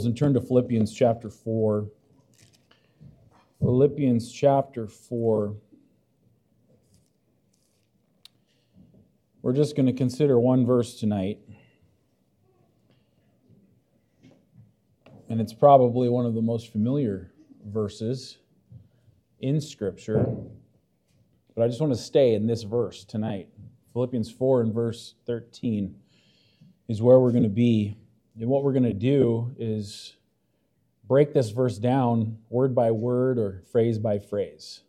And turn to Philippians chapter 4. Philippians chapter 4. We're just going to consider one verse tonight. And it's probably one of the most familiar verses in Scripture. But I just want to stay in this verse tonight. Philippians 4 and verse 13 is where we're going to be. And what we're going to do is break this verse down word by word or phrase by phrase.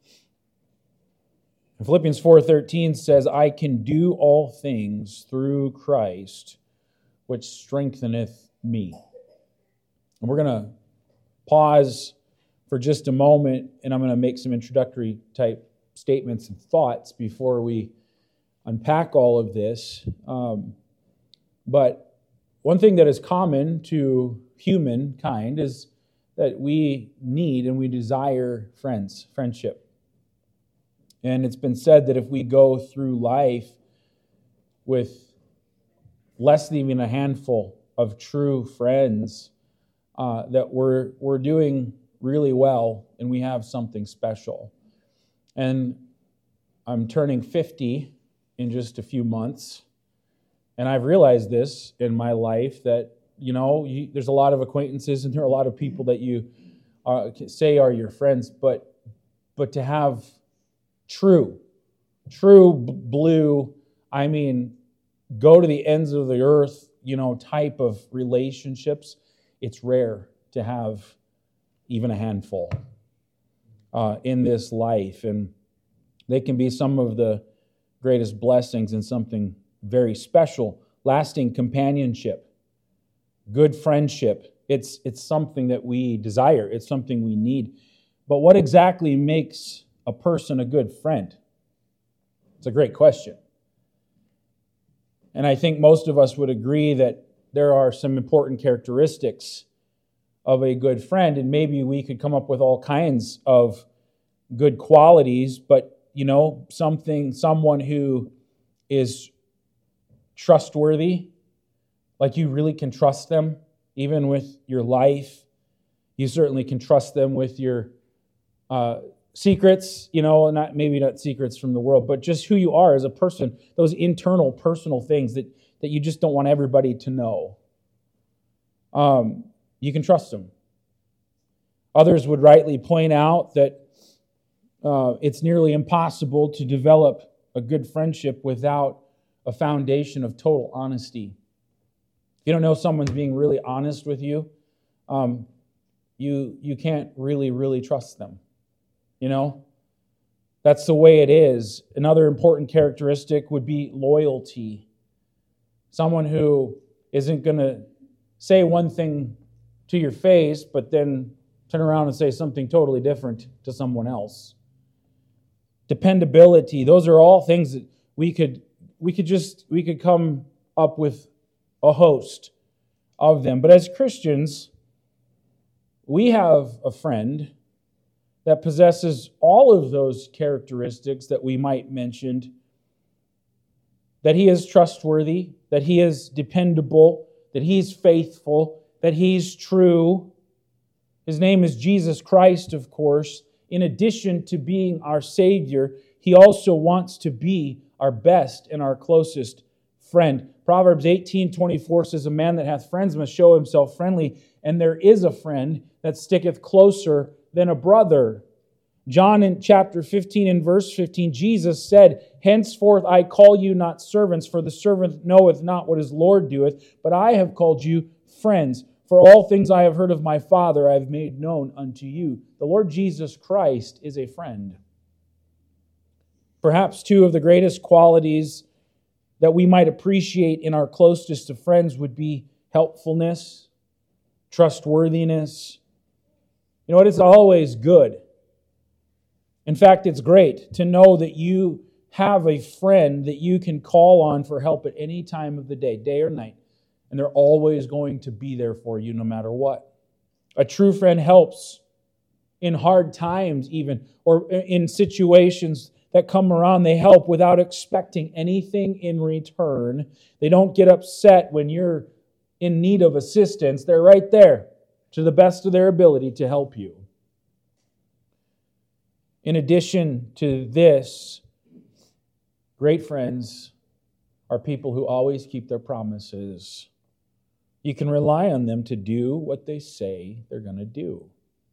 And Philippians 4:13 says, I can do all things through Christ, which strengtheneth me. And we're going to pause for just a moment, and I'm going to make some introductory type statements and thoughts before we unpack all of this. But one thing that is common to humankind is that we need and we desire friendship. And it's been said that if we go through life with less than even a handful of true friends, that we're doing really well and we have something special. And I'm turning 50 in just a few months. And I've realized this in my life that, there's a lot of acquaintances and there are a lot of people that you say are your friends, but to have true blue, go to the ends of the earth, type of relationships, it's rare to have even a handful in this life. And they can be some of the greatest blessings and something very special. Lasting companionship, good friendship. It's something that we desire. It's something we need. But what exactly makes a person a good friend? It's a great question. And I think most of us would agree that there are some important characteristics of a good friend, and maybe we could come up with all kinds of good qualities, but someone who is trustworthy, like you really can trust them even with your life. You certainly can trust them with your secrets, maybe not secrets from the world, but just who you are as a person, those internal personal things that you just don't want everybody to know. You can trust them. Others would rightly point out that it's nearly impossible to develop a good friendship without a foundation of total honesty. If you don't know someone's being really honest with you, you can't really trust them. That's the way it is. Another important characteristic would be loyalty. Someone who isn't going to say one thing to your face, but then turn around and say something totally different to someone else. Dependability. Those are all things that we could come up with a host of them. But as Christians, we have a friend that possesses all of those characteristics that we might mention, that he is trustworthy, that he is dependable, that he's faithful, that he's true. His name is Jesus Christ, of course. In addition to being our Savior, he also wants to be our best and our closest friend. Proverbs 18:24 says, a man that hath friends must show himself friendly, and there is a friend that sticketh closer than a brother. John in chapter 15 and verse 15, Jesus said, henceforth I call you not servants, for the servant knoweth not what his Lord doeth, but I have called you friends. For all things I have heard of my Father I have made known unto you. The Lord Jesus Christ is a friend. Perhaps two of the greatest qualities that we might appreciate in our closest of friends would be helpfulness, trustworthiness. It's always good. In fact, it's great to know that you have a friend that you can call on for help at any time of the day or night. And they're always going to be there for you no matter what. A true friend helps in hard times even, or in situations that come around. They help without expecting anything in return. They don't get upset when you're in need of assistance, they're right there to the best of their ability to help you. In addition to this, great friends are people who always keep their promises. You can rely on them to do what they say they're going to do.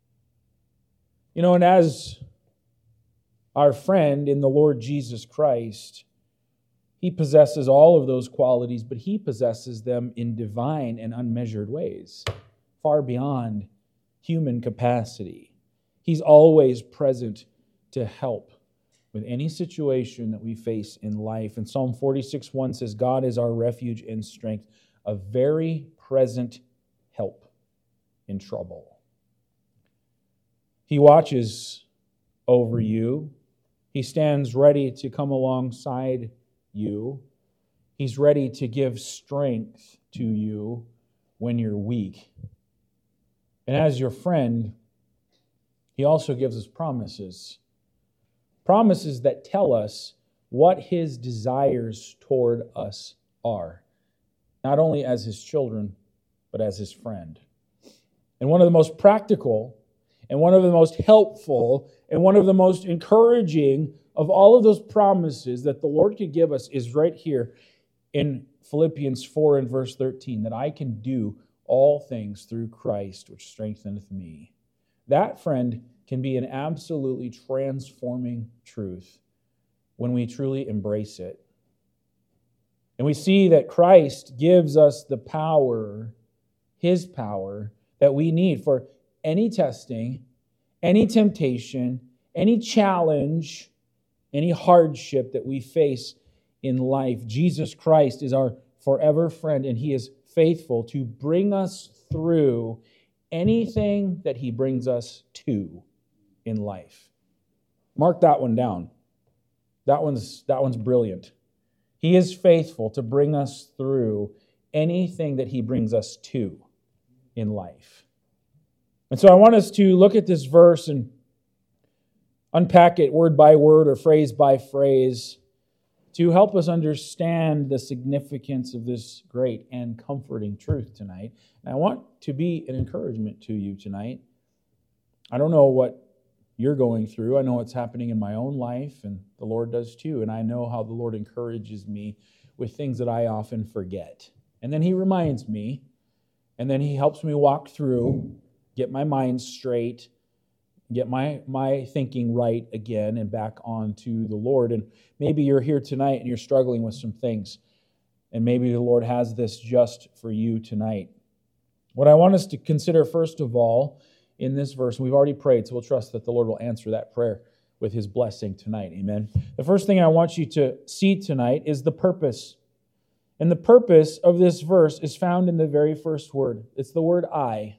And as our friend in the Lord Jesus Christ, He possesses all of those qualities, but He possesses them in divine and unmeasured ways, far beyond human capacity. He's always present to help with any situation that we face in life. And Psalm 46:1 says, God is our refuge and strength, a very present help in trouble. He watches over you. He stands ready to come alongside you. He's ready to give strength to you when you're weak. And as your friend, He also gives us promises. Promises that tell us what His desires toward us are. Not only as His children, but as His friend. And one of the most practical, and one of the most helpful, and one of the most encouraging of all of those promises that the Lord could give us is right here in Philippians 4 and verse 13, that I can do all things through Christ, which strengtheneth me. That, friend, can be an absolutely transforming truth when we truly embrace it. And we see that Christ gives us the power, His power, that we need for any testing, any temptation, any challenge, any hardship that we face in life. Jesus Christ is our forever friend, and He is faithful to bring us through anything that He brings us to in life. Mark that one down. That one's brilliant. He is faithful to bring us through anything that He brings us to in life. And so I want us to look at this verse and unpack it word by word or phrase by phrase to help us understand the significance of this great and comforting truth tonight. And I want to be an encouragement to you tonight. I don't know what you're going through. I know what's happening in my own life, and the Lord does too. And I know how the Lord encourages me with things that I often forget. And then He reminds me, and then He helps me walk through, get my mind straight, get my thinking right again and back onto the Lord. And maybe you're here tonight and you're struggling with some things, and maybe the Lord has this just for you tonight. What I want us to consider first of all in this verse, we've already prayed, so we'll trust that the Lord will answer that prayer with His blessing tonight. Amen. The first thing I want you to see tonight is the purpose. And the purpose of this verse is found in the very first word. It's the word I.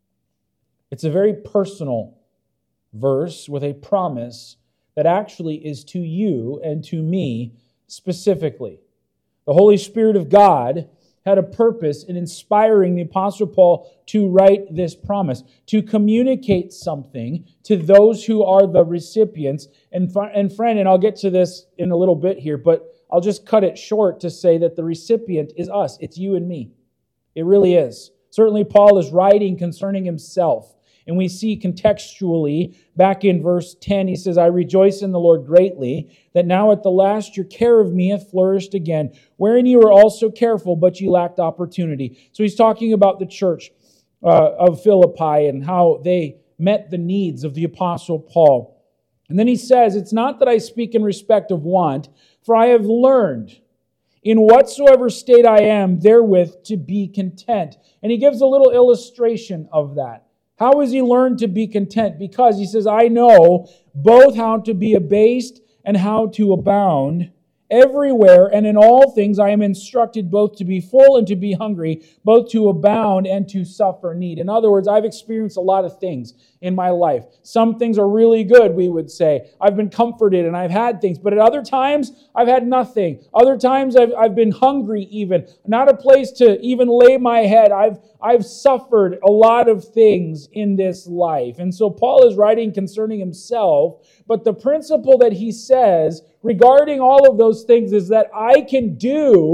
It's a very personal verse with a promise that actually is to you and to me specifically. The Holy Spirit of God had a purpose in inspiring the Apostle Paul to write this promise, to communicate something to those who are the recipients. And friend, and I'll get to this in a little bit here, but I'll just cut it short to say that the recipient is us. It's you and me. It really is. Certainly Paul is writing concerning himself. And we see contextually, back in verse 10, he says, I rejoice in the Lord greatly, that now at the last your care of me hath flourished again, wherein you were also careful, but you lacked opportunity. So he's talking about the church of Philippi and how they met the needs of the Apostle Paul. And then he says, it's not that I speak in respect of want, for I have learned in whatsoever state I am therewith to be content. And he gives a little illustration of that. How has he learned to be content? Because he says, I know both how to be abased and how to abound. Everywhere and in all things I am instructed both to be full and to be hungry, both to abound and to suffer need. In other words, I've experienced a lot of things in my life. Some things are really good, we would say. I've been comforted and I've had things. But at other times, I've had nothing. Other times, I've been hungry even. Not a place to even lay my head. I've suffered a lot of things in this life. And so Paul is writing concerning himself. But the principle that he says regarding all of those things is that I can do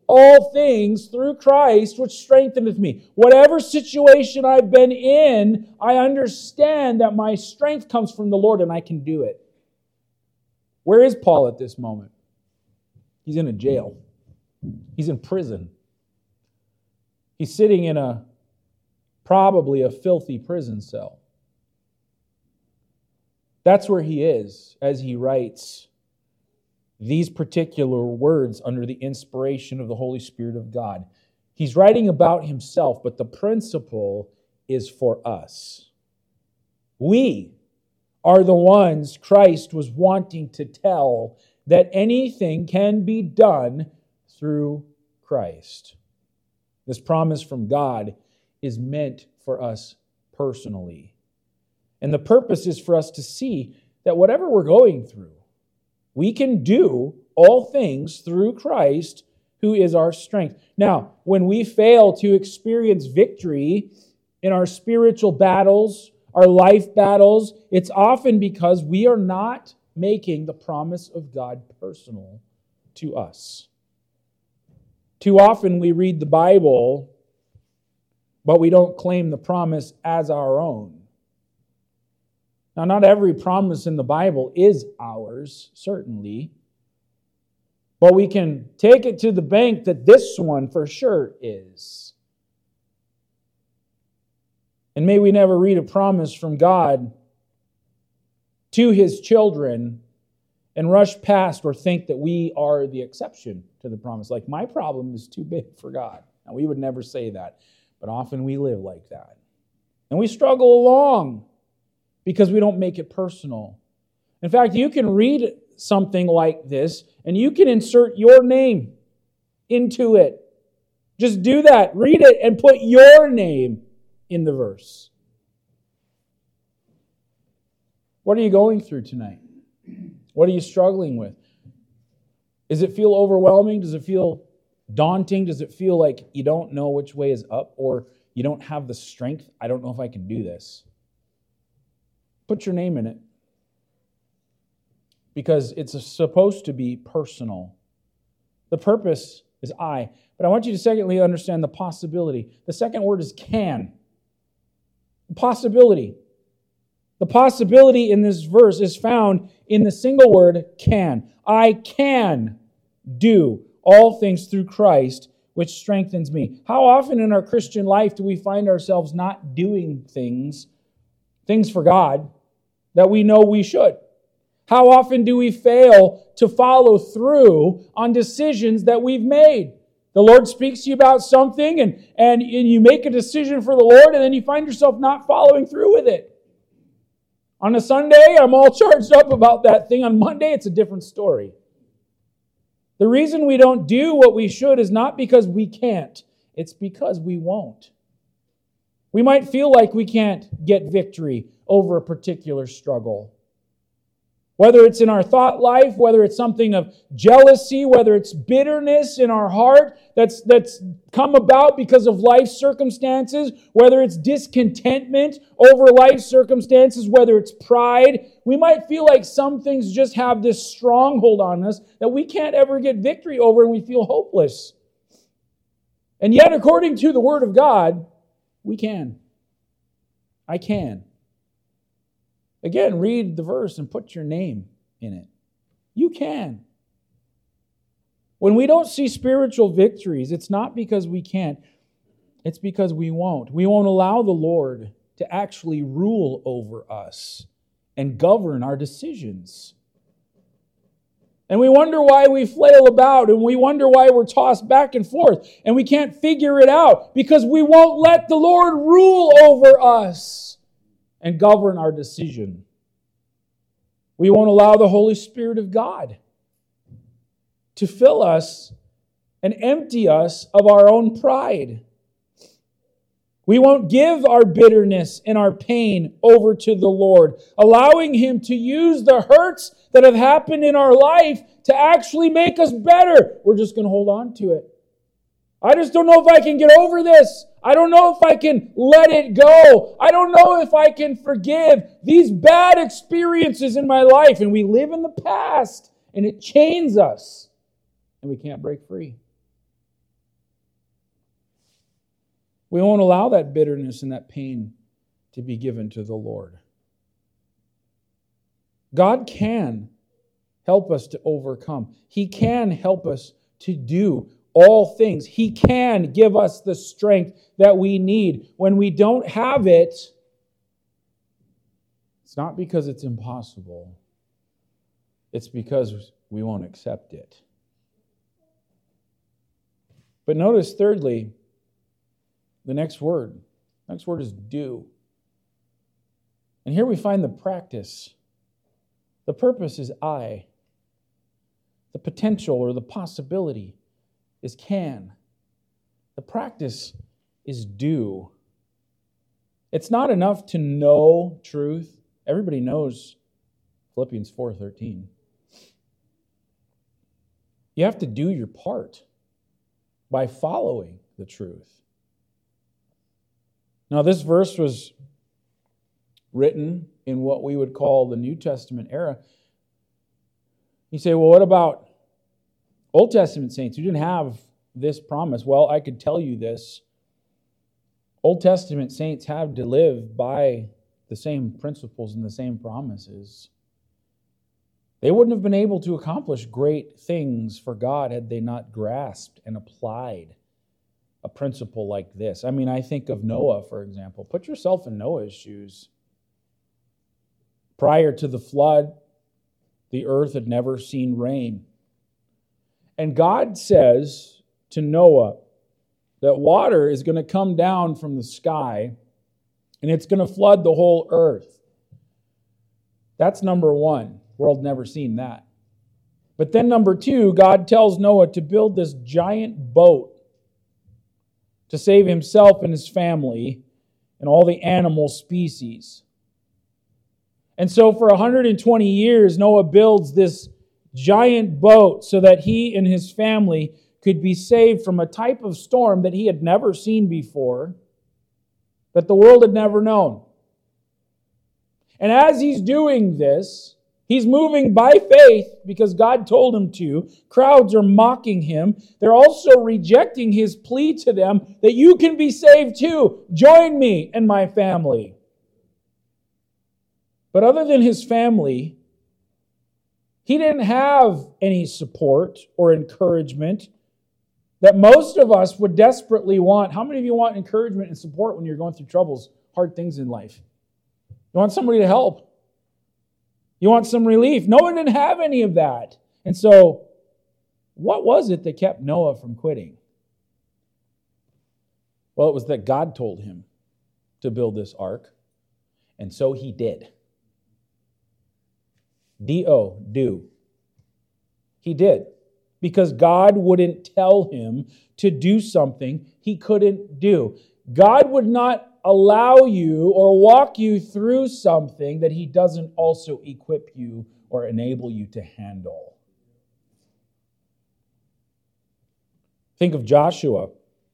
all things through Christ, which strengtheneth me. Whatever situation I've been in, I understand that my strength comes from the Lord and I can do it. Where is Paul at this moment? He's in a jail. He's in prison. He's sitting in probably a filthy prison cell. That's where he is as he writes these particular words under the inspiration of the Holy Spirit of God. He's writing about himself, but the principle is for us. We are the ones Christ was wanting to tell that anything can be done through Christ. This promise from God is meant for us personally. And the purpose is for us to see that whatever we're going through, we can do all things through Christ, who is our strength. Now, when we fail to experience victory in our spiritual battles, our life battles, it's often because we are not making the promise of God personal to us. Too often we read the Bible, but we don't claim the promise as our own. Now, not every promise in the Bible is ours, certainly, but we can take it to the bank that this one for sure is. And may we never read a promise from God to His children and rush past or think that we are the exception to the promise. Like, my problem is too big for God. Now, we would never say that, but often we live like that. And we struggle along because we don't make it personal. In fact, you can read something like this and you can insert your name into it. Just do that. Read it and put your name in the verse. What are you going through tonight? What are you struggling with? Does it feel overwhelming? Does it feel daunting? Does it feel like you don't know which way is up, or you don't have the strength? I don't know if I can do this. Put your name in it. Because it's supposed to be personal. The purpose is I. But I want you to secondly understand the possibility. The second word is can. Possibility. The possibility in this verse is found in the single word can. I can do all things through Christ, which strengthens me. How often in our Christian life do we find ourselves not doing things for God, that we know we should? How often do we fail to follow through on decisions that we've made? The Lord speaks to you about something and you make a decision for the Lord, and then you find yourself not following through with it. On a Sunday, I'm all charged up about that thing. On Monday, it's a different story. The reason we don't do what we should is not because we can't. It's because we won't. We might feel like we can't get victory over a particular struggle. Whether it's in our thought life, whether it's something of jealousy, whether it's bitterness in our heart that's come about because of life circumstances, whether it's discontentment over life circumstances, whether it's pride, we might feel like some things just have this stronghold on us that we can't ever get victory over, and we feel hopeless. And yet, according to the Word of God, we can. I can. Again, read the verse and put your name in it. You can. When we don't see spiritual victories, it's not because we can't. It's because we won't. We won't allow the Lord to actually rule over us and govern our decisions. And we wonder why we flail about, and we wonder why we're tossed back and forth, and we can't figure it out because we won't let the Lord rule over us and govern our decision. We won't allow the Holy Spirit of God to fill us and empty us of our own pride. We won't give our bitterness and our pain over to the Lord, allowing Him to use the hurts that have happened in our life to actually make us better. We're just going to hold on to it. I just don't know if I can get over this. I don't know if I can let it go. I don't know if I can forgive these bad experiences in my life. And we live in the past, and it chains us, and we can't break free. We won't allow that bitterness and that pain to be given to the Lord. God can help us to overcome. He can help us to do all things. He can give us the strength that we need. When we don't have it, it's not because it's impossible. It's because we won't accept it. But notice, thirdly, the next word. The next word is do. And here we find the practice. The purpose is I. The potential or the possibility is can. The practice is do. It's not enough to know truth. Everybody knows Philippians 4:13. You have to do your part by following the truth. Now, this verse was written in what we would call the New Testament era. You say, well, what about Old Testament saints who didn't have this promise? Well, I could tell you this. Old Testament saints had to live by the same principles and the same promises. They wouldn't have been able to accomplish great things for God had they not grasped and applied a principle like this. I mean, I think of Noah, for example. Put yourself in Noah's shoes. Prior to the flood, the earth had never seen rain. And God says to Noah that water is going to come down from the sky and it's going to flood the whole earth. That's number one. The world never seen that. But then number two, God tells Noah to build this giant boat to save himself and his family and all the animal species. And so for 120 years, Noah builds this giant boat so that he and his family could be saved from a type of storm that he had never seen before, that the world had never known. And as he's doing this, he's moving by faith because God told him to. Crowds are mocking him. They're also rejecting his plea to them that you can be saved too. Join me and my family. But other than his family, he didn't have any support or encouragement that most of us would desperately want. How many of you want encouragement and support when you're going through troubles, hard things in life? You want somebody to help. You want some relief. Noah didn't have any of that. And so, what was it that kept Noah from quitting? Well, it was that God told him to build this ark, and so he did. D-O, do. He did. Because God wouldn't tell him to do something he couldn't do. God would not allow you or walk you through something that he doesn't also equip you or enable you to handle. Think of Joshua,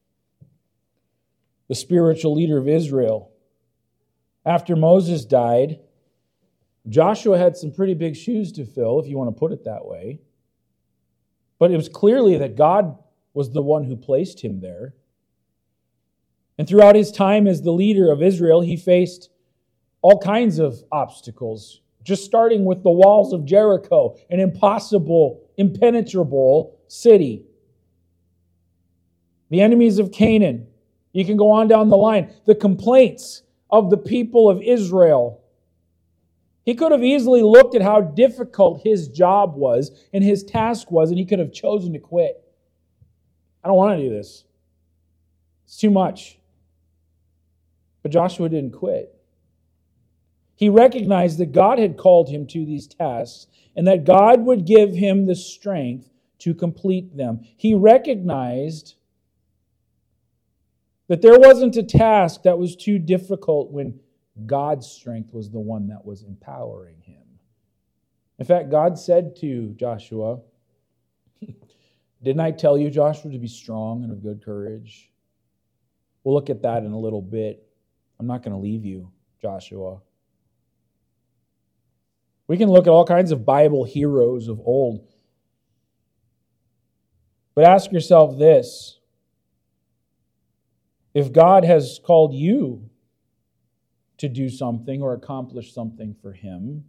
the spiritual leader of Israel. After Moses died, Joshua had some pretty big shoes to fill, if you want to put it that way. But it was clearly that God was the one who placed him there. And throughout his time as the leader of Israel, he faced all kinds of obstacles, just starting with the walls of Jericho, an impossible, impenetrable city. The enemies of Canaan. You can go on down the line. The complaints of the people of Israel. He could have easily looked at how difficult his job was and his task was, and he could have chosen to quit. I don't want to do this. It's too much. But Joshua didn't quit. He recognized that God had called him to these tasks and that God would give him the strength to complete them. He recognized that there wasn't a task that was too difficult when God's strength was the one that was empowering him. In fact, God said to Joshua, didn't I tell you, Joshua, to be strong and of good courage? We'll look at that in a little bit. I'm not going to leave you, Joshua. We can look at all kinds of Bible heroes of old. But ask yourself this. If God has called you to do something or accomplish something for Him,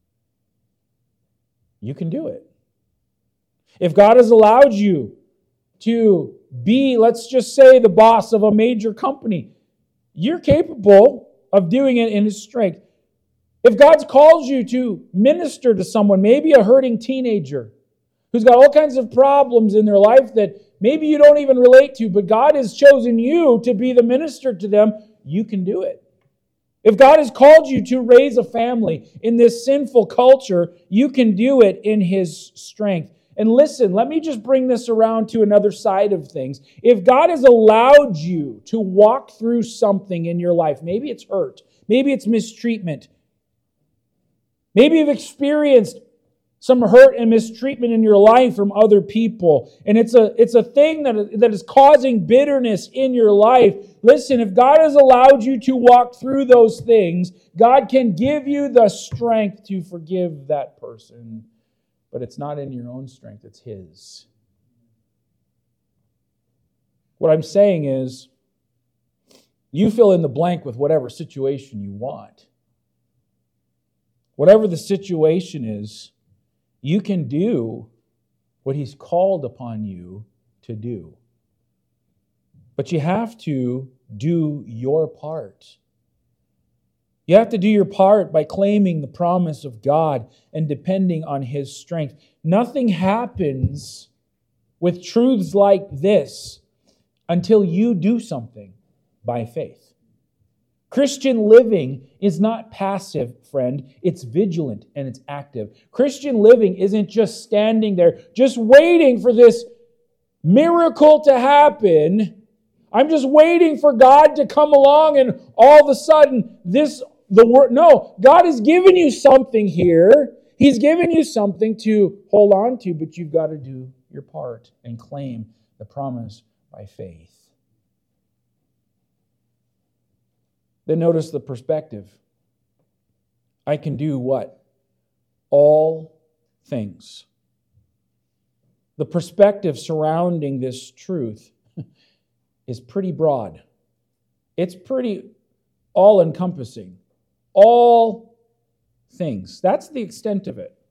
you can do it. If God has allowed you to be, let's just say, the boss of a major company, you're capable of doing it in His strength. If God's called you to minister to someone, maybe a hurting teenager who's got all kinds of problems in their life that maybe you don't even relate to, but God has chosen you to be the minister to them, you can do it. If God has called you to raise a family in this sinful culture, you can do it in His strength. And listen, let me just bring this around to another side of things. If God has allowed you to walk through something in your life, maybe it's hurt, maybe it's mistreatment, maybe you've experienced some hurt and mistreatment in your life from other people, and it's a thing that is causing bitterness in your life. Listen, if God has allowed you to walk through those things, God can give you the strength to forgive that person. But it's not in your own strength, it's His. What I'm saying is, you fill in the blank with whatever situation you want. Whatever the situation is, you can do what He's called upon you to do. But you have to do your part. You have to do your part by claiming the promise of God and depending on His strength. Nothing happens with truths like this until you do something by faith. Christian living is not passive, friend. It's vigilant and it's active. Christian living isn't just standing there, just waiting for this miracle to happen. I'm just waiting for God to come along and all of a sudden no, God has given you something here. He's given you something to hold on to, but you've got to do your part and claim the promise by faith. Then notice the perspective. I can do what? All things. The perspective surrounding this truth is pretty broad. It's pretty all-encompassing. All things. That's the extent of it.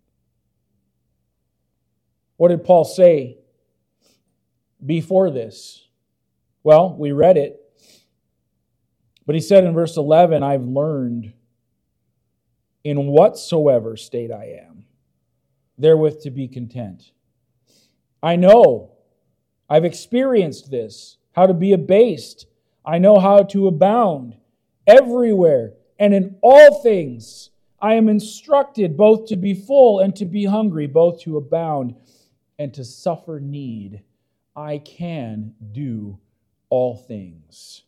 What did Paul say before this? Well, we read it. But he said in verse 11, I've learned in whatsoever state I am, therewith to be content. I know, I've experienced this, how to be abased. I know how to abound everywhere and in all things. I am instructed both to be full and to be hungry, both to abound and to suffer need. I can do all things.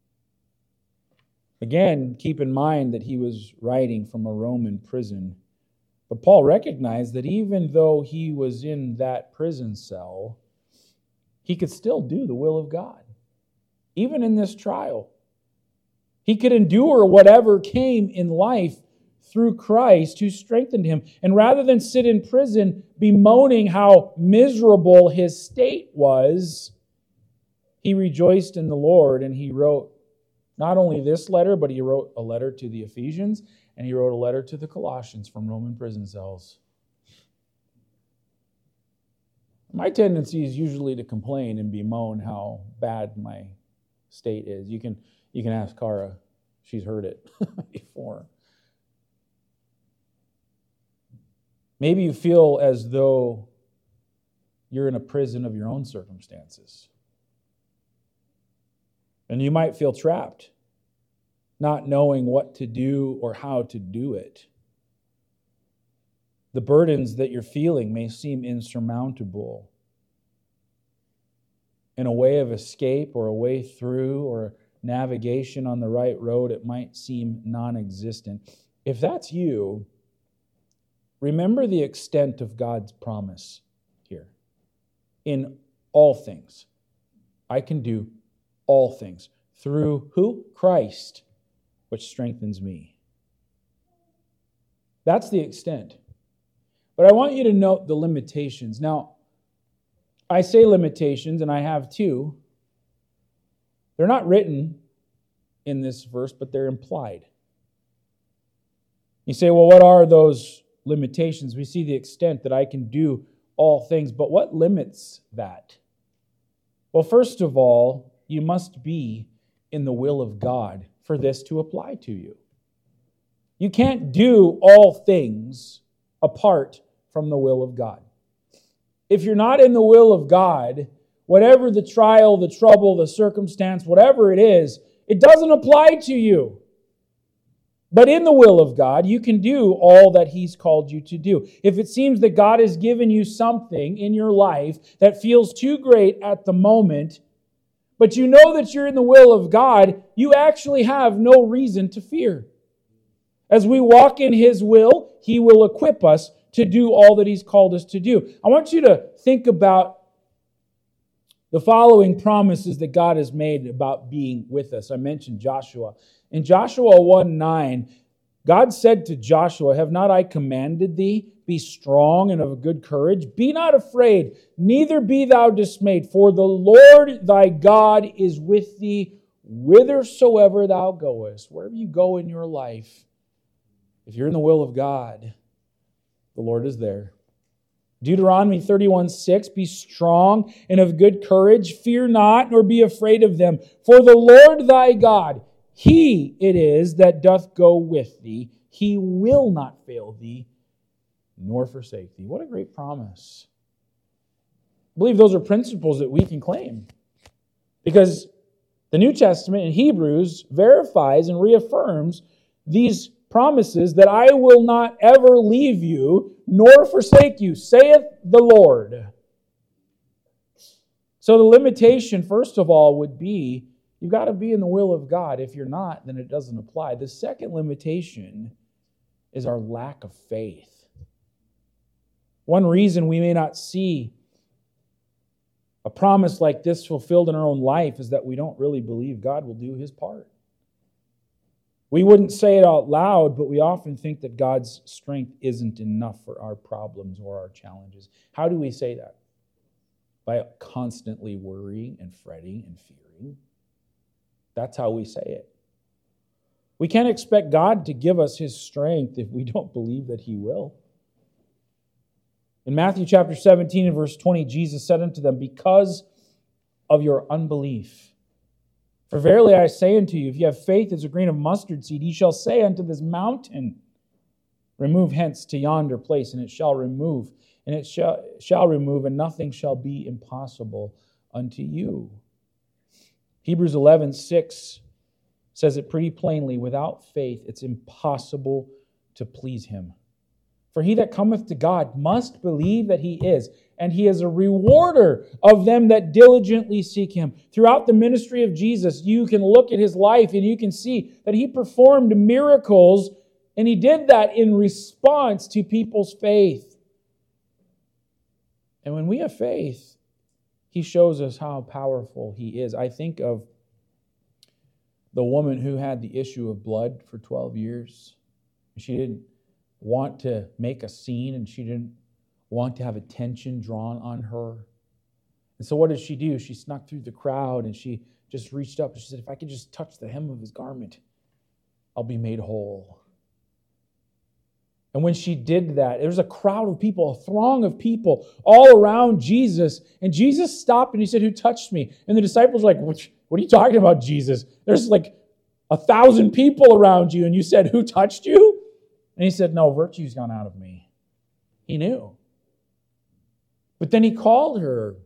Again, keep in mind that he was writing from a Roman prison. But Paul recognized that even though he was in that prison cell, he could still do the will of God, even in this trial. He could endure whatever came in life through Christ who strengthened him. And rather than sit in prison bemoaning how miserable his state was, he rejoiced in the Lord, and he wrote not only this letter, but he wrote a letter to the Ephesians, and he wrote a letter to the Colossians from Roman prison cells. My tendency is usually to complain and bemoan how bad my state is. You can ask Cara. She's heard it before. Maybe you feel as though you're in a prison of your own circumstances. And you might feel trapped, not knowing what to do or how to do it. The burdens that you're feeling may seem insurmountable. In a way of escape or a way through or navigation on the right road, it might seem non-existent. If that's you, remember the extent of God's promise here. In all things, I can do all things. Through who? Christ, which strengthens me. That's the extent. But I want you to note the limitations. Now, I say limitations, and I have two. They're not written in this verse, but they're implied. You say, well, what are those limitations? We see the extent that I can do all things, but what limits that? Well, first of all, you must be in the will of God for this to apply to you. You can't do all things apart from the will of God. If you're not in the will of God, whatever the trial, the trouble, the circumstance, whatever it is, it doesn't apply to you. But in the will of God, you can do all that He's called you to do. If it seems that God has given you something in your life that feels too great at the moment, but you know that you're in the will of God, you actually have no reason to fear. As we walk in His will, He will equip us to do all that He's called us to do. I want you to think about the following promises that God has made about being with us. I mentioned Joshua. In Joshua 1:9, God said to Joshua, "Have not I commanded thee? Be strong and of good courage. Be not afraid, neither be thou dismayed, for the Lord thy God is with thee whithersoever thou goest." Wherever you go in your life, if you're in the will of God, the Lord is there. Deuteronomy 31:6, "Be strong and of good courage. Fear not, nor be afraid of them. For the Lord thy God, He it is that doth go with thee. He will not fail thee, nor forsake thee." What a great promise. I believe those are principles that we can claim. Because the New Testament in Hebrews verifies and reaffirms these promises that I will not ever leave you nor forsake you, saith the Lord. So the limitation, first of all, would be you've got to be in the will of God. If you're not, then it doesn't apply. The second limitation is our lack of faith. One reason we may not see a promise like this fulfilled in our own life is that we don't really believe God will do His part. We wouldn't say it out loud, but we often think that God's strength isn't enough for our problems or our challenges. How do we say that? By constantly worrying and fretting and fearing. That's how we say it. We can't expect God to give us His strength if we don't believe that He will. In Matthew chapter 17 and verse 20, Jesus said unto them, "Because of your unbelief. For verily I say unto you, if you have faith as a grain of mustard seed, ye shall say unto this mountain, remove hence to yonder place, and it shall remove, and it shall remove, and nothing shall be impossible unto you." Hebrews 11:6 says it pretty plainly, without faith it's impossible to please Him. For he that cometh to God must believe that He is, and He is a rewarder of them that diligently seek Him. Throughout the ministry of Jesus, you can look at His life and you can see that He performed miracles, and He did that in response to people's faith. And when we have faith, He shows us how powerful He is. I think of the woman who had the issue of blood for 12 years. She didn't want to make a scene, and she didn't want to have attention drawn on her. And so what did she do? She snuck through the crowd and she just reached up and she said, "If I could just touch the hem of His garment, I'll be made whole." And when she did that, there was a crowd of people, a throng of people all around Jesus. And Jesus stopped and He said, "Who touched me?" And the disciples were like, "What are you talking about, Jesus? There's like 1,000 people around you, and you said, 'Who touched you?'" And He said, "No, virtue's gone out of me." He knew. But then He called her.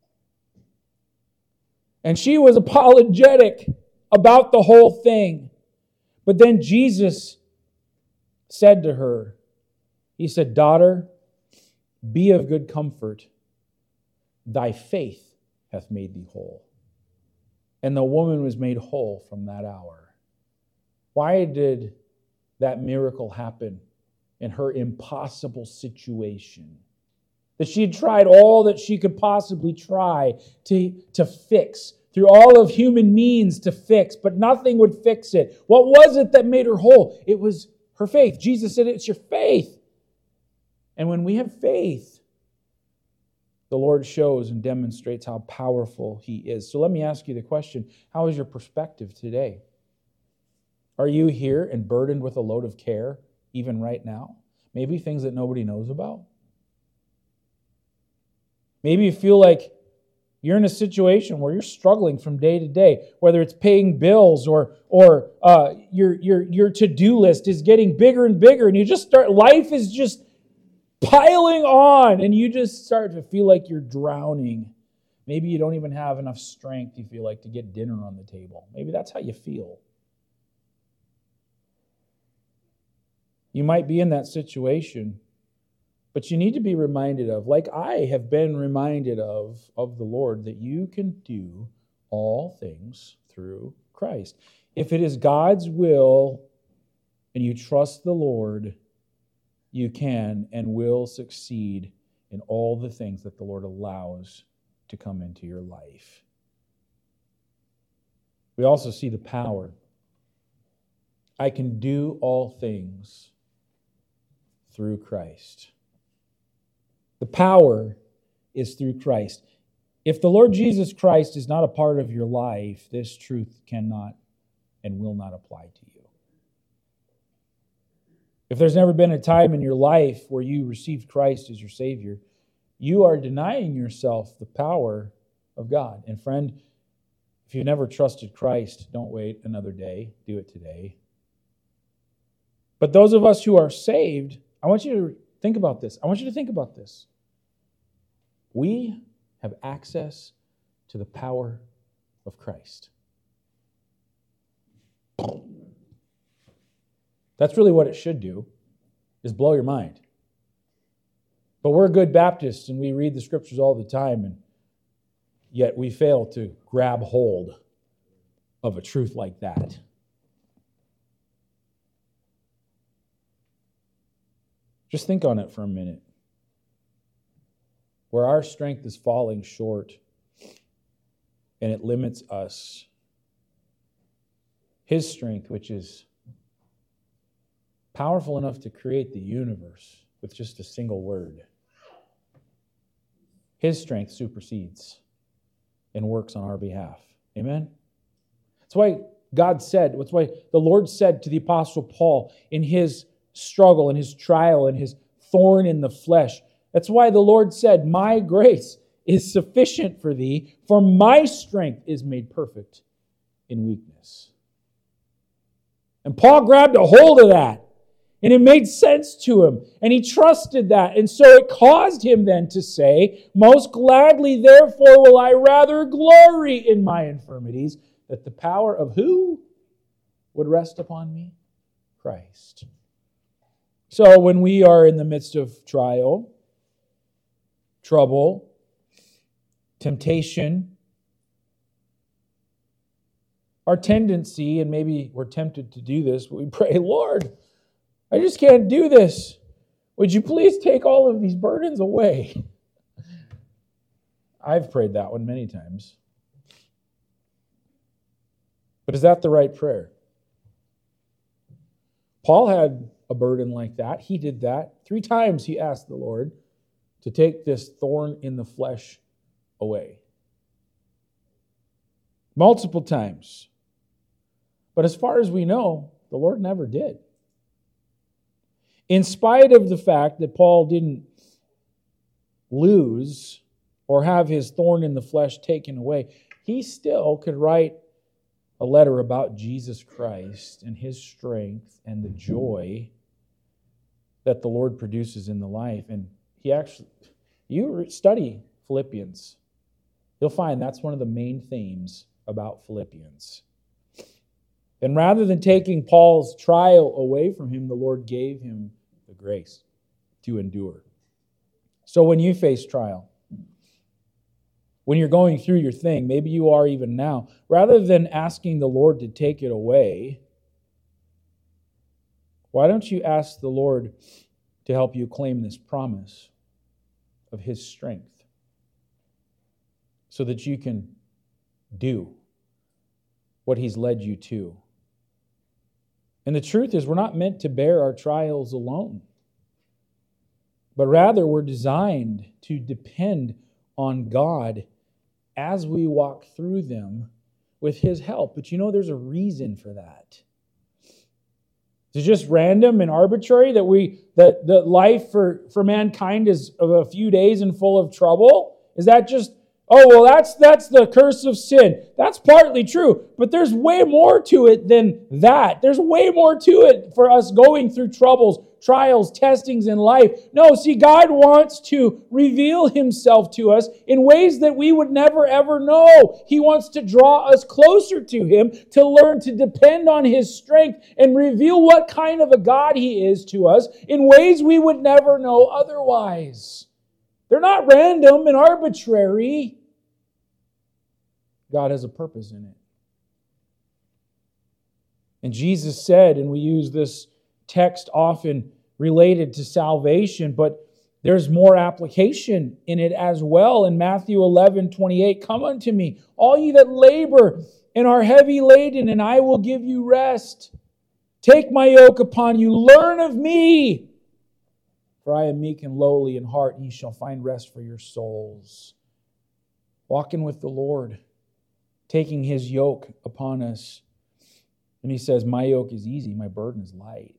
And she was apologetic about the whole thing. But then Jesus said to her, He said, "Daughter, be of good comfort. Thy faith hath made thee whole." And the woman was made whole from that hour. Why did that miracle happen in her impossible situation? That she had tried all that she could possibly try to fix, through all of human means to fix, but nothing would fix it. What was it that made her whole? It was her faith. Jesus said, "It's your faith." And when we have faith, the Lord shows and demonstrates how powerful He is. So let me ask you the question, how is your perspective today? Are you here and burdened with a load of care, even right now? Maybe things that nobody knows about? Maybe you feel like you're in a situation where you're struggling from day to day, whether it's paying bills or your to-do list is getting bigger and bigger, and life is just piling on, and you just start to feel like you're drowning. Maybe you don't even have enough strength, you feel like, to get dinner on the table. Maybe that's how you feel. You might be in that situation, but you need to be reminded of, like I have been reminded of the Lord, that you can do all things through Christ. If it is God's will and you trust the Lord, you can and will succeed in all the things that the Lord allows to come into your life. We also see the power. I can do all things through Christ. The power is through Christ. If the Lord Jesus Christ is not a part of your life, this truth cannot and will not apply to you. If there's never been a time in your life where you received Christ as your Savior, you are denying yourself the power of God. And friend, if you've never trusted Christ, don't wait another day. Do it today. But those of us who are saved, I want you to think about this. We have access to the power of Christ. That's really what it should do, is blow your mind. But we're good Baptists and we read the Scriptures all the time, and yet we fail to grab hold of a truth like that. Just think on it for a minute. Where our strength is falling short and it limits us, His strength, which is powerful enough to create the universe with just a single word, His strength supersedes and works on our behalf. Amen? That's why that's why the Lord said to the Apostle Paul in his struggle, in his trial, in his thorn in the flesh, that's why the Lord said, my grace is sufficient for thee, for my strength is made perfect in weakness. And Paul grabbed a hold of that, and it made sense to him, and he trusted that. And so it caused him then to say, most gladly, therefore, will I rather glory in my infirmities, that the power of who would rest upon me? Christ. So when we are in the midst of trial, trouble, temptation, our tendency, and maybe we're tempted to do this, but we pray, Lord, I just can't do this. Would you please take all of these burdens away? I've prayed that one many times. But is that the right prayer? Paul had a burden like that. He did that. 3 times he asked the Lord to take this thorn in the flesh away. Multiple times. But as far as we know, the Lord never did. In spite of the fact that Paul didn't lose or have his thorn in the flesh taken away, he still could write a letter about Jesus Christ and His strength and the joy that the Lord produces in the life. And you study Philippians, you'll find that's one of the main themes about Philippians. And rather than taking Paul's trial away from him, the Lord gave him the grace to endure. So when you face trial, when you're going through your thing, maybe you are even now, rather than asking the Lord to take it away, why don't you ask the Lord to help you claim this promise of His strength so that you can do what He's led you to? And the truth is, we're not meant to bear our trials alone, but rather we're designed to depend on God as we walk through them with His help. But there's a reason for that. Is it just random and arbitrary that life for mankind is of a few days and full of trouble? Is that just, that's the curse of sin? That's partly true, but there's way more to it than that. There's way more to it for us going through troubles, trials, testings in life. No, see, God wants to reveal Himself to us in ways that we would never ever know. He wants to draw us closer to Him, to learn to depend on His strength and reveal what kind of a God He is to us in ways we would never know otherwise. They're not random and arbitrary. God has a purpose in it. And Jesus said, and we use this text often related to salvation, but there's more application in it as well. In Matthew 11:28, "Come unto me, all ye that labor and are heavy laden, and I will give you rest. Take my yoke upon you, learn of me. For I am meek and lowly in heart, and ye shall find rest for your souls." Walking with the Lord, taking His yoke upon us. And He says, "My yoke is easy, my burden is light."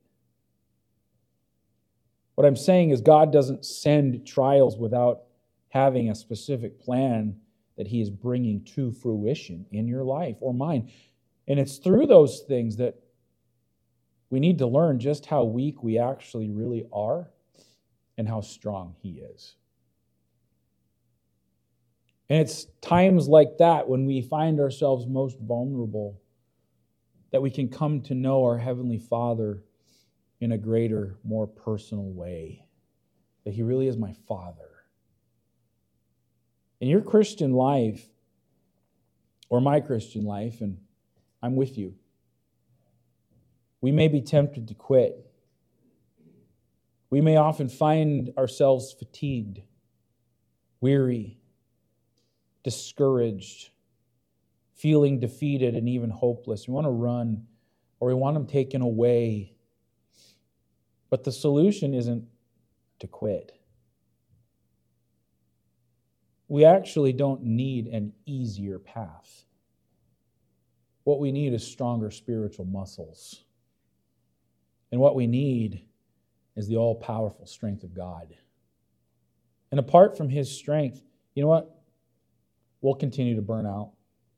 What I'm saying is God doesn't send trials without having a specific plan that He is bringing to fruition in your life or mine. And it's through those things that we need to learn just how weak we actually really are and how strong He is. And it's times like that when we find ourselves most vulnerable that we can come to know our Heavenly Father in a greater, more personal way. That He really is my Father. In your Christian life, or my Christian life, and I'm with you, we may be tempted to quit. We may often find ourselves fatigued, weary, discouraged, feeling defeated and even hopeless. We want to run, or we want them taken away. But the solution isn't to quit. We actually don't need an easier path. What we need is stronger spiritual muscles. And what we need is the all-powerful strength of God. And apart from His strength, you know what? We'll continue to burn out.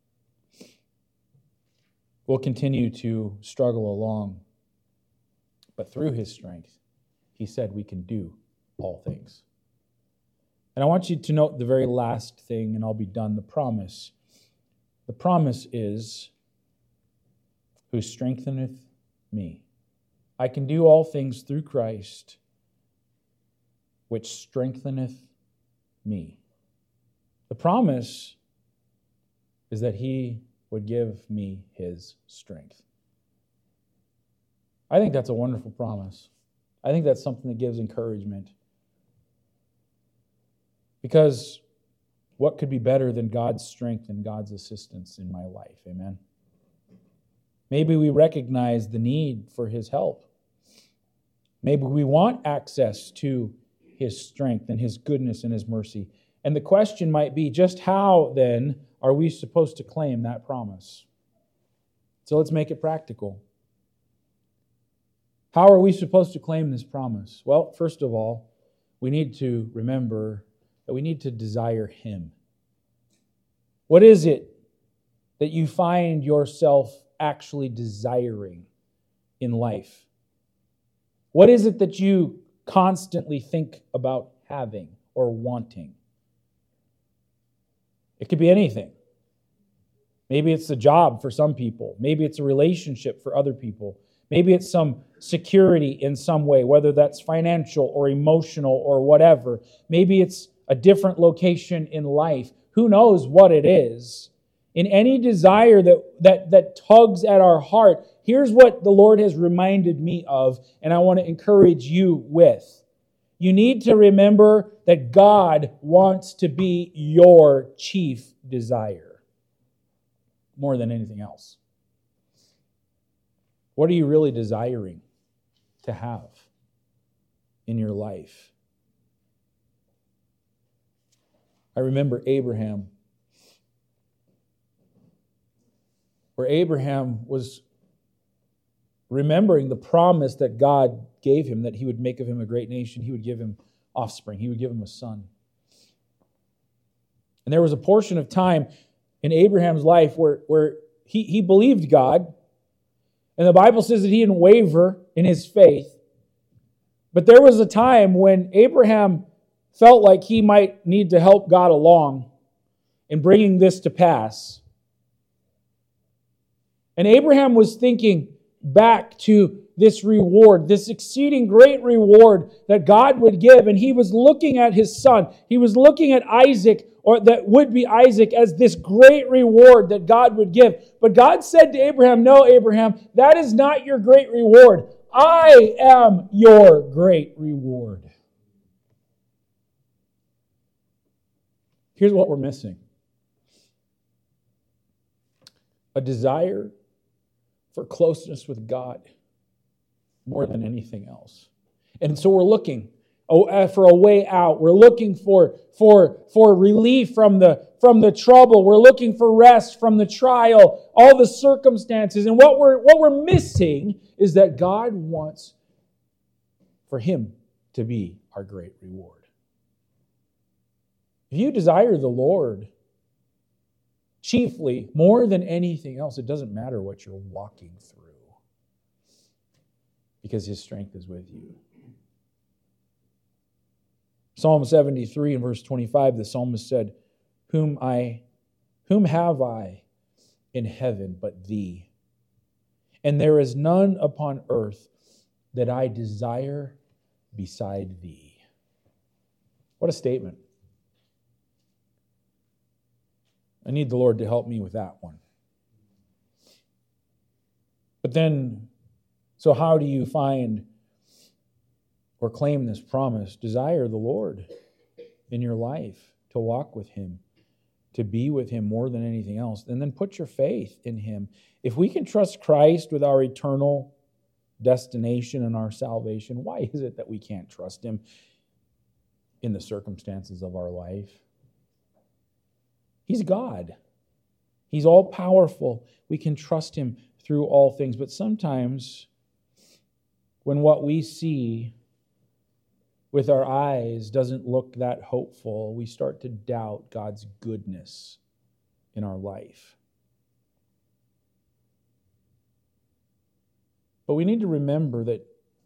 We'll continue to struggle along. But through His strength, He said we can do all things. And I want you to note the very last thing, and I'll be done, the promise. The promise is, "Who strengtheneth me." I can do all things through Christ, which strengtheneth me. The promise is that He would give me His strength. I think that's a wonderful promise. I think that's something that gives encouragement. Because what could be better than God's strength and God's assistance in my life? Amen. Maybe we recognize the need for His help. Maybe we want access to His strength and His goodness and His mercy. And the question might be, just how then are we supposed to claim that promise? So let's make it practical. How are we supposed to claim this promise? Well, first of all, we need to remember that we need to desire Him. What is it that you find yourself actually desiring in life? What is it that you constantly think about having or wanting? It could be anything. Maybe it's a job for some people. Maybe it's a relationship for other people. Maybe it's some security in some way, whether that's financial or emotional or whatever. Maybe it's a different location in life. Who knows what it is? In any desire that tugs at our heart, here's what the Lord has reminded me of, and I want to encourage you with. You need to remember that God wants to be your chief desire more than anything else. What are you really desiring to have in your life? I remember Abraham, where Abraham was remembering the promise that God gave him, that he would make of him a great nation. He would give him offspring. He would give him a son. And there was a portion of time in Abraham's life where he believed God. And the Bible says that he didn't waver in his faith. But there was a time when Abraham felt like he might need to help God along in bringing this to pass. And Abraham was thinking back to this reward, this exceeding great reward that God would give. And he was looking at his son. He was looking at Isaac, or that would be Isaac, as this great reward that God would give. But God said to Abraham, "No, Abraham, that is not your great reward. I am your great reward." Here's what we're missing: a desire for closeness with God more than anything else. And so we're looking for a way out. We're looking for relief from the trouble. We're looking for rest from the trial, all the circumstances. And what we're missing is that God wants for Him to be our great reward. If you desire the Lord chiefly, more than anything else, it doesn't matter what you're walking through, because His strength is with you. Psalm 73 and verse 25, the psalmist said, Whom have I in heaven but Thee? And there is none upon earth that I desire beside Thee. What a statement. I need the Lord to help me with that one. But then, so how do you find or claim this promise? Desire the Lord in your life, to walk with Him, to be with Him more than anything else. And then put your faith in Him. If we can trust Christ with our eternal destination and our salvation, why is it that we can't trust Him in the circumstances of our life? He's God. He's all-powerful. We can trust Him through all things. But sometimes, when what we see with our eyes doesn't look that hopeful, we start to doubt God's goodness in our life. But we need to remember that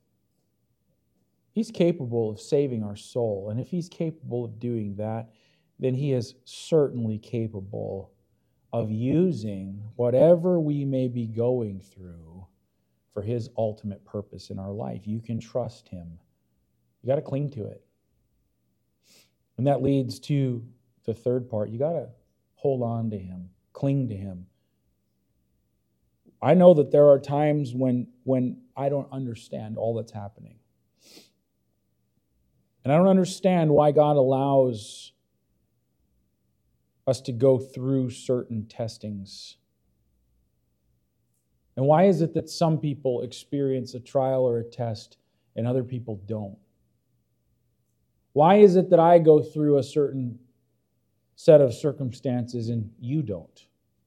He's capable of saving our soul. And if He's capable of doing that, then He is certainly capable of using whatever we may be going through for His ultimate purpose in our life. You can trust Him. You got to cling to it. And that leads to the third part. You got to hold on to Him, cling to Him. I know that there are times when I don't understand all that's happening. And I don't understand why God allows us to go through certain testings. And why is it that some people experience a trial or a test and other people don't? Why is it that I go through a certain set of circumstances and you don't?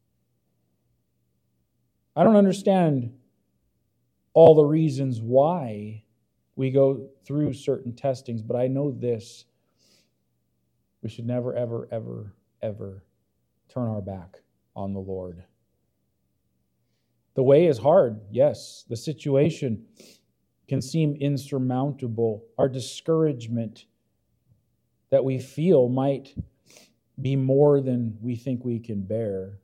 I don't understand all the reasons why we go through certain testings, but I know this: we should never, ever, ever, ever turn our back on the Lord. The way is hard, yes. The situation can seem insurmountable. Our discouragement that we feel might be more than we think we can bear.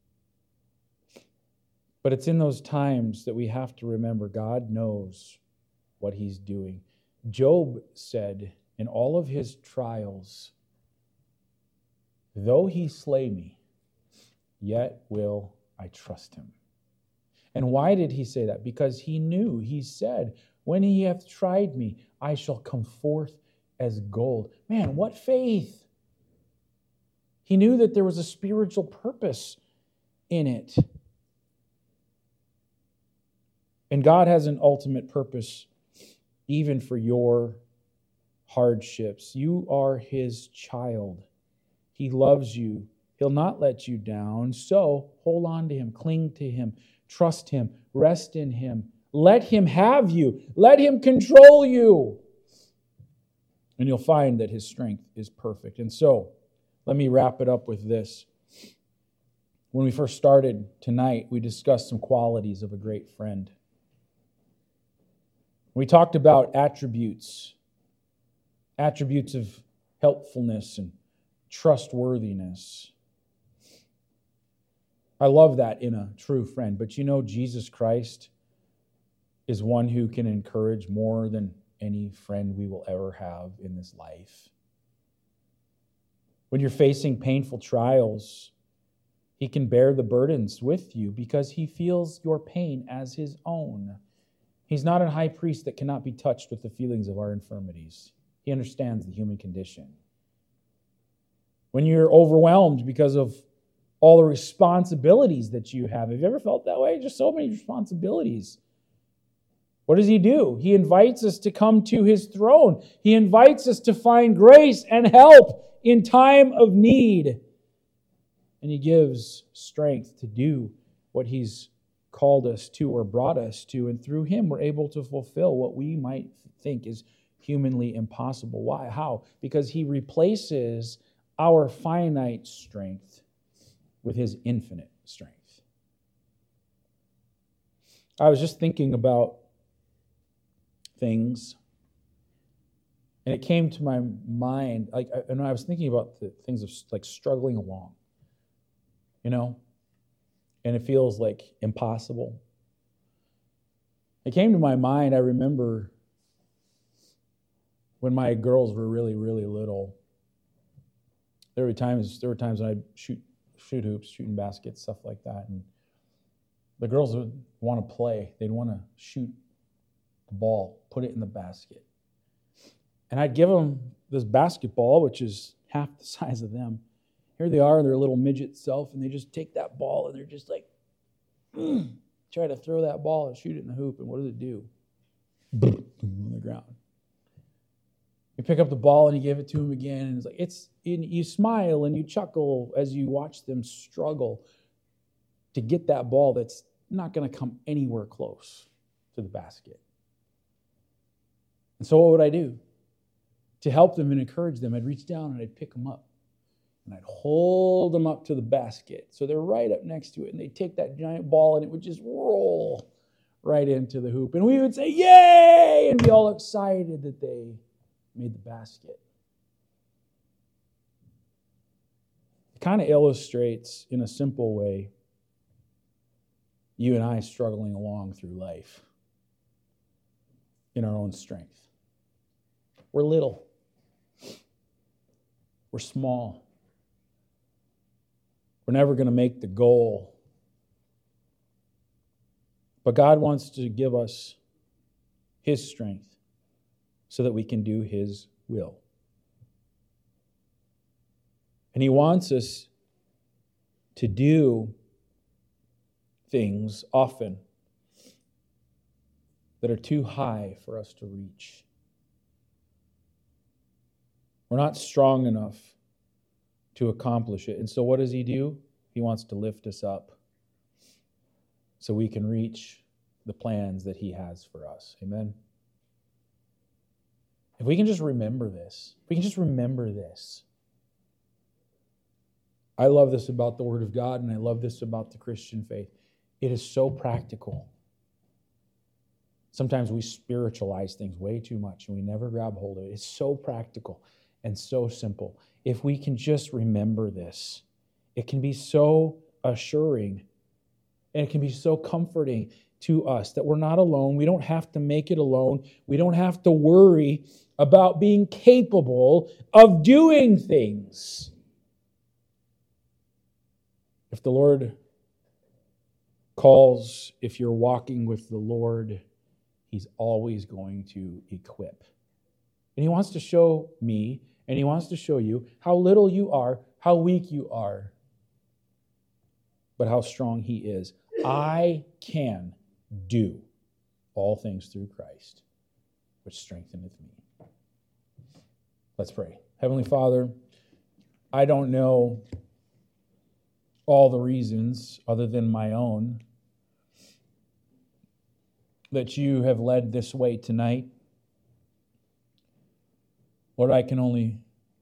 But it's in those times that we have to remember God knows what He's doing. Job said in all of his trials, though He slay me, yet will I trust Him. And why did he say that? Because he knew, he said, when He hath tried me, I shall come forth as gold. Man, what faith! He knew that there was a spiritual purpose in it. And God has an ultimate purpose even for your hardships. You are His child. He loves you. He'll not let you down. So hold on to Him, cling to Him, trust Him, rest in Him. Let Him have you. Let Him control you. And you'll find that His strength is perfect. And so, let me wrap it up with this. When we first started tonight, we discussed some qualities of a great friend. We talked about attributes of helpfulness and trustworthiness. I love that in a true friend. But you know, Jesus Christ is one who can encourage more than any friend we will ever have in this life. When you're facing painful trials, He can bear the burdens with you because He feels your pain as His own. He's not a high priest that cannot be touched with the feelings of our infirmities. He understands the human condition. When you're overwhelmed because of all the responsibilities that you have you ever felt that way? Just so many responsibilities. What does He do? He invites us to come to His throne. He invites us to find grace and help in time of need. And He gives strength to do what He's called us to or brought us to. And through Him, we're able to fulfill what we might think is humanly impossible. Why? How? Because He replaces our finite strength with His infinite strength. I was just thinking about things, and it came to my mind, and I was thinking about the things of like struggling along, and it feels like impossible. It came to my mind, I remember when my girls were really, really little. There were times when I'd shoot hoops, shooting baskets, stuff like that, and the girls would want to play. They'd want to shoot the ball, put it in the basket. And I'd give them this basketball, which is half the size of them. Here they are, their little midget self, and they just take that ball and they're just like, try to throw that ball and shoot it in the hoop, and what does it do? Boom, on the ground. You pick up the ball and you give it to them again, and you smile and you chuckle as you watch them struggle to get that ball that's not going to come anywhere close to the basket. And so what would I do? To help them and encourage them, I'd reach down and I'd pick them up. And I'd hold them up to the basket. So they're right up next to it. And they'd take that giant ball and it would just roll right into the hoop. And we would say, yay! And be all excited that they made the basket. It kind of illustrates in a simple way you and I struggling along through life in our own strength. We're little. We're small. We're never going to make the goal. But God wants to give us His strength so that we can do His will. And He wants us to do things often that are too high for us to reach. We're not strong enough to accomplish it. And so what does He do? He wants to lift us up so we can reach the plans that He has for us. Amen? If we can just remember this, I love this about the Word of God, and I love this about the Christian faith. It is so practical. Sometimes we spiritualize things way too much, and we never grab hold of it. It's so practical and so simple. If we can just remember this, it can be so assuring, and it can be so comforting to us that we're not alone. We don't have to make it alone. We don't have to worry about being capable of doing things. If the Lord calls, if you're walking with the Lord, He's always going to equip. And He wants to show me, and He wants to show you how little you are, how weak you are, but how strong He is. I can do all things through Christ, which strengtheneth me. Let's pray. Heavenly Father, I don't know all the reasons other than my own that you have led this way tonight. Lord, I can only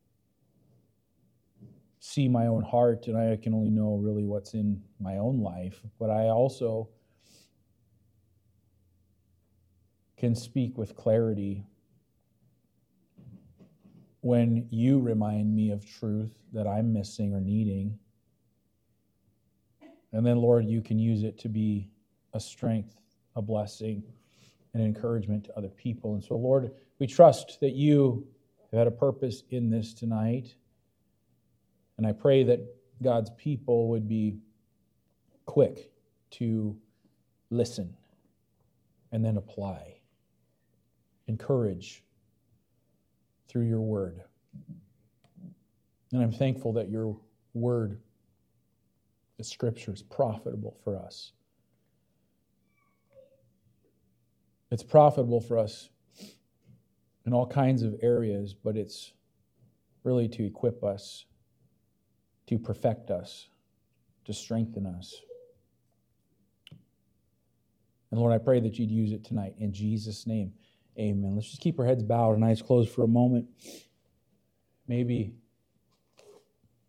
see my own heart, and I can only know really what's in my own life, but I also can speak with clarity when you remind me of truth that I'm missing or needing. And then, Lord, you can use it to be a strength, a blessing, an encouragement to other people. And so, Lord, we trust that you have had a purpose in this tonight. And I pray that God's people would be quick to listen and then apply. Encourage through your word. And I'm thankful that your word, the Scripture, is profitable for us. It's profitable for us in all kinds of areas, but it's really to equip us, to perfect us, to strengthen us. And Lord, I pray that you'd use it tonight. In Jesus' name, amen. Let's just keep our heads bowed and eyes closed for a moment. Maybe